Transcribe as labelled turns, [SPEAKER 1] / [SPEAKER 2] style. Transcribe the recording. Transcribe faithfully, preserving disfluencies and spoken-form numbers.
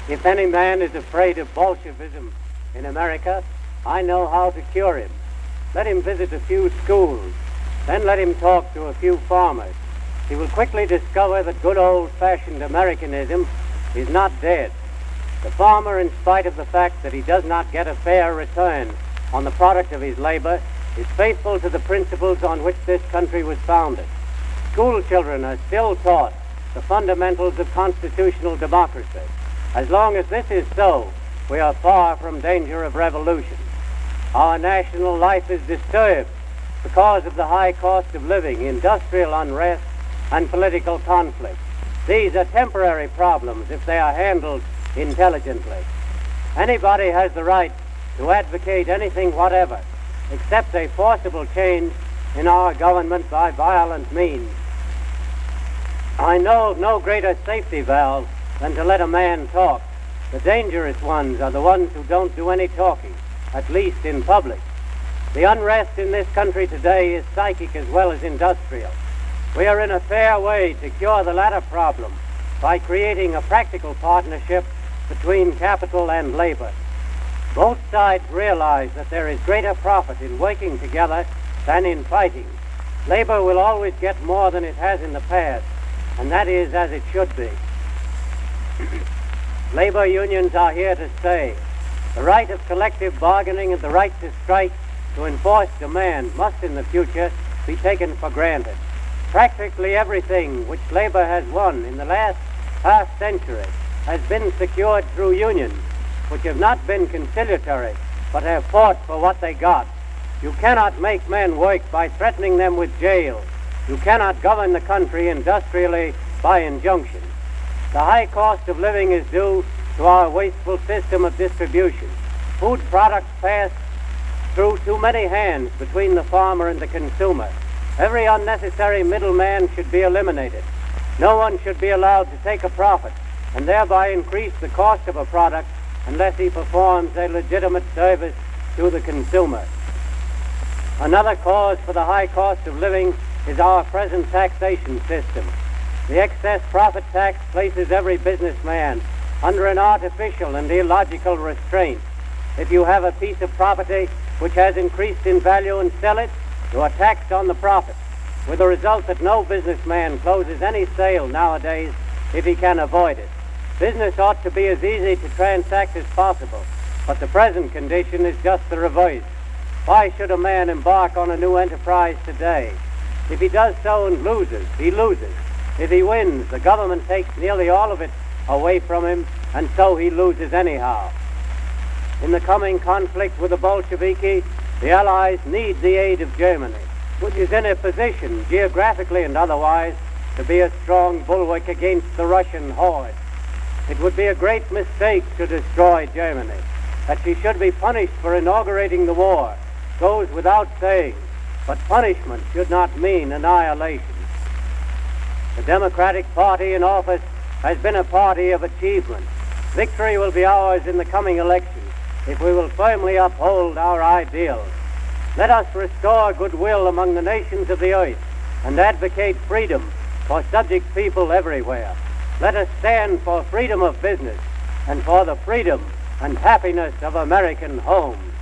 [SPEAKER 1] If any man is afraid of Bolshevism in America, I know how to cure him. Let him visit a few schools, then let him talk to a few farmers. He will quickly discover that good old-fashioned Americanism is not dead. The farmer, in spite of the fact that he does not get a fair return on the product of his labor, is faithful to the principles on which this country was founded. School children are still taught the fundamentals of constitutional democracy. As long as this is so, we are far from danger of revolution. Our national life is disturbed because of the high cost of living, industrial unrest, and political conflict. These are temporary problems if they are handled intelligently. Anybody has the right to advocate anything whatever, except a forcible change in our government by violent means. I know of no greater safety valve than to let a man talk. The dangerous ones are the ones who don't do any talking, at least in public. The unrest in this country today is psychic as well as industrial. We are in a fair way to cure the latter problem by creating a practical partnership between capital and labor. Both sides realize that there is greater profit in working together than in fighting. Labor will always get more than it has in the past, and that is as it should be. Labor unions are here to stay. The right of collective bargaining and the right to strike to enforce demand must in the future be taken for granted. Practically everything which labor has won in the last half century has been secured through unions, which have not been conciliatory, but have fought for what they got. You cannot make men work by threatening them with jail. You cannot govern the country industrially by injunction. The high cost of living is due to our wasteful system of distribution. Food products pass through too many hands between the farmer and the consumer. Every unnecessary middleman should be eliminated. No one should be allowed to take a profit and thereby increase the cost of a product unless he performs a legitimate service to the consumer. Another cause for the high cost of living is our present taxation system. The excess profit tax places every businessman under an artificial and illogical restraint. If you have a piece of property which has increased in value and sell it, you are taxed on the profit, with the result that no businessman closes any sale nowadays if he can avoid it. Business ought to be as easy to transact as possible, but the present condition is just the reverse. Why should a man embark on a new enterprise today? If he does so and loses, he loses. If he wins, the government takes nearly all of it away from him, and so he loses anyhow. In the coming conflict with the Bolsheviki, the Allies need the aid of Germany, which is in a position, geographically and otherwise, to be a strong bulwark against the Russian horde. It would be a great mistake to destroy Germany. That she should be punished for inaugurating the war goes without saying, but punishment should not mean annihilation. The Democratic Party in office has been a party of achievement. Victory will be ours in the coming elections if we will firmly uphold our ideals. Let us restore goodwill among the nations of the earth and advocate freedom for subject people everywhere. Let us stand for freedom of business and for the freedom and happiness of American homes.